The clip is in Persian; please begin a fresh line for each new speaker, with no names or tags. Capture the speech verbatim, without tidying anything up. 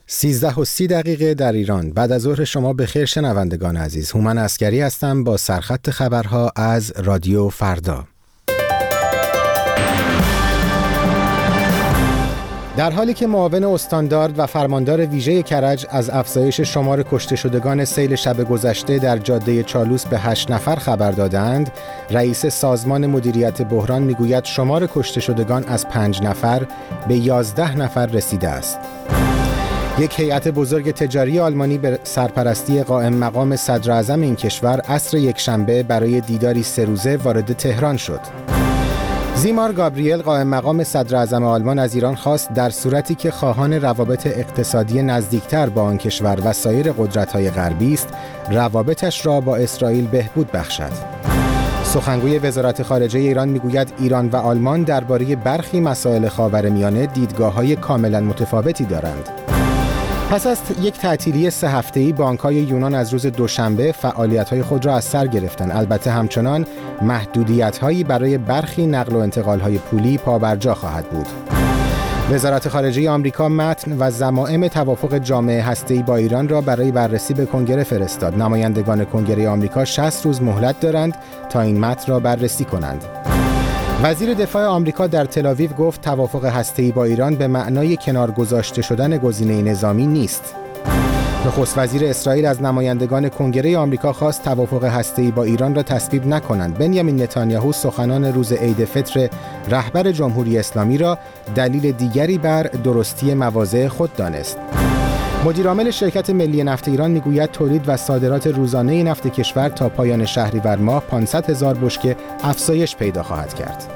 سیزده و سی دقیقه در ایران. بعد از ظهر شما بخیر شنوندگان عزیز. هومن عسکری هستم با سرخط خبرها از رادیو فردا. در حالی که معاون استاندارد و فرماندار ویژه کرج از افزایش شمار کشته شدگان سیل شب گذشته در جاده چالوس به هشت نفر خبر دادند، رئیس سازمان مدیریت بحران میگوید شمار کشته شدگان از پنج نفر به یازده نفر رسیده است. یک هیئت بزرگ تجاری آلمانی به سرپرستی قائم مقام صدر اعظم این کشور عصر یکشنبه برای دیداری سه روزه وارد تهران شد. زیمار گابریل قائم مقام صدر اعظم آلمان از ایران خواست در صورتی که خواهان روابط اقتصادی نزدیکتر با آن کشور و سایر قدرت‌های غربی است، روابطش را با اسرائیل بهبود بخشد. سخنگوی وزارت خارجه ایران میگوید ایران و آلمان درباره برخی مسائل خاورمیانه دیدگاه‌های کاملاً متفاوتی دارند. پس از یک تعطیلی سه هفته‌ای بانک‌های یونان از روز دوشنبه فعالیت‌های خود را از سر گرفتند. البته همچنان محدودیت‌هایی برای برخی نقل و انتقال‌های پولی پابرجا خواهد بود. وزارت خارجه آمریکا متن و ضمائم توافق جامعه هسته‌ای با ایران را برای بررسی به کنگره فرستاد. نمایندگان کنگره آمریکا شصت روز مهلت دارند تا این متن را بررسی کنند. وزیر دفاع آمریکا در تل‌آویو گفت توافق هسته‌ای با ایران به معنای کنار گذاشته شدن گزینه نظامی نیست. نخست وزیر اسرائیل از نمایندگان کنگره آمریکا خواست توافق هسته‌ای با ایران را تصویب نکنند. بنیامین نتانیاهو سخنان روز عید فطر رهبر جمهوری اسلامی را دلیل دیگری بر درستی مواضع خود دانست. مدیرعامل شرکت ملی نفت ایران میگوید تولید و صادرات روزانه نفت کشور تا پایان شهریور ماه پانصد هزار بشکه افزایش پیدا خواهد کرد.